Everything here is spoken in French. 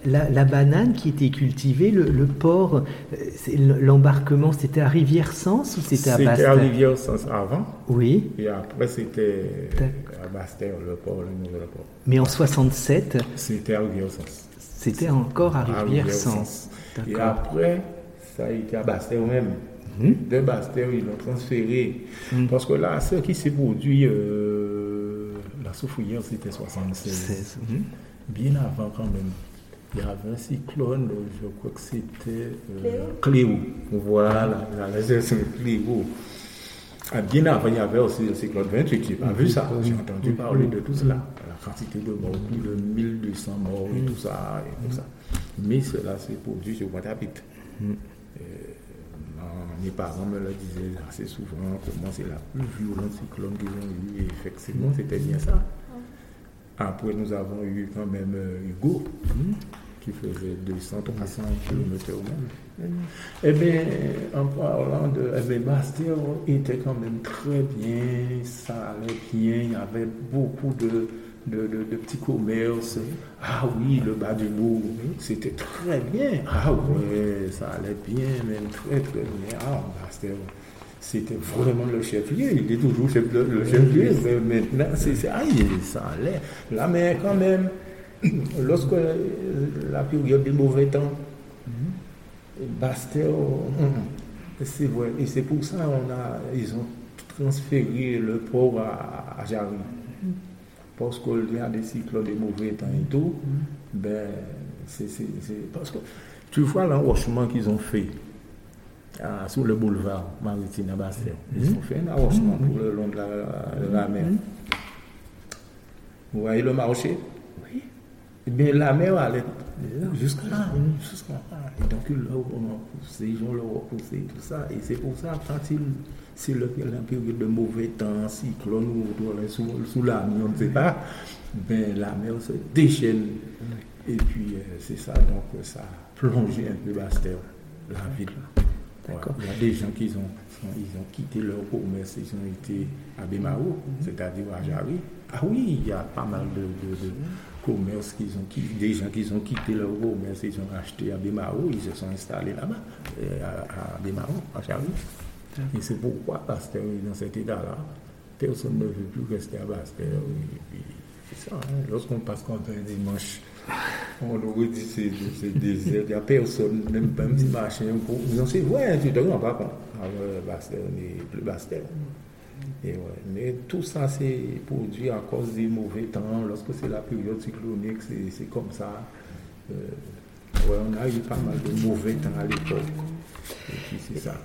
la banane qui était cultivée, le port, l'embarquement, c'était à Rivière-Sens ou c'était à Basse-Terre? C'était à Rivière-Sens avant. Oui. Et après, c'était à Basse-Terre, le port, le nouvel port. Mais en 67, c'était à Rivière-Sens. C'était encore à Rivière-Sens. Et après, ça a été à Basse-Terre même. De Basse-Terre, ils l'ont transféré. Parce que là, ce qui s'est produit, la soufrière, c'était 76. Bien avant quand même. Il y avait un cyclone, je crois que c'était Cléo. Voilà, la gestion Cléo. Bien avant, il y avait aussi le cyclone 28. Je n'ai pas vu ça. J'ai entendu parler de tout cela. La quantité de morts, plus de 1200 morts et tout ça. Mais cela s'est produit sur Pointe-à-Pitre. Mes parents me le disaient assez souvent, comment c'est la plus violente cyclone qu'ils ont eu. Et effectivement, c'était bien ça. Après, nous avons eu quand même Hugo, qui faisait 200-300 km au monde. Eh bien, en parlant de Basse-Terre, était quand même très bien, ça allait bien, il y avait beaucoup de petits commerces. Ah oui, le bas du bourg, c'était très bien. Ah ouais, ça allait bien, même très très bien. Ah, Basse-Terre, c'était vraiment le chef-lieu. Il est toujours le chef-lieu. Mais maintenant, ça allait. Là, mais quand même, lorsque la période des mauvais temps, Basse-Terre, c'est vrai. Et c'est pour ça ils ont transféré le port à Jarry. Parce qu'il y a des cycles de mauvais temps et tout, c'est parce que tu vois l'enrochement qu'ils ont fait sur le boulevard maritime à Basse-Terre. Ils ont fait un enrochement pour le long de la mer. Vous voyez le marché? Oui. Eh bien, la mer allait jusqu'à là. Et donc, ils l'ont repoussé, tout ça. Et c'est pour ça, quand c'est la période de mauvais temps, cyclone ou sous la nuit, on ne sait pas, la mer se déchaîne. Et puis, c'est ça, donc ça a plongé un peu Basse-Terre, la ville. D'accord. Il y a des gens qui ont quitté leur commerce, ils ont été à Bémao, c'est-à-dire à Jarry. Ah oui, il y a pas mal de commerces des gens qui ont quitté leur commerce, ils ont acheté à Bémao, ils se sont installés là-bas, à Bémao, à Jarry. Et c'est pourquoi Basse-Terre est dans cet état-là. Personne ne veut plus rester à Basse-Terre. Et puis, c'est ça, hein. Lorsqu'on passe comme un dimanche, on aurait dit c'est désert, il n'y a personne, même pas un petit machin. Non, c'est vrai, tu te rends pas compte. Basse-Terre n'est plus Basse-Terre. Et ouais. Mais tout ça, c'est produit à cause des mauvais temps. Lorsque c'est la période cyclonique, c'est comme ça. On a eu pas mal de mauvais temps à l'époque. Et puis c'est ça.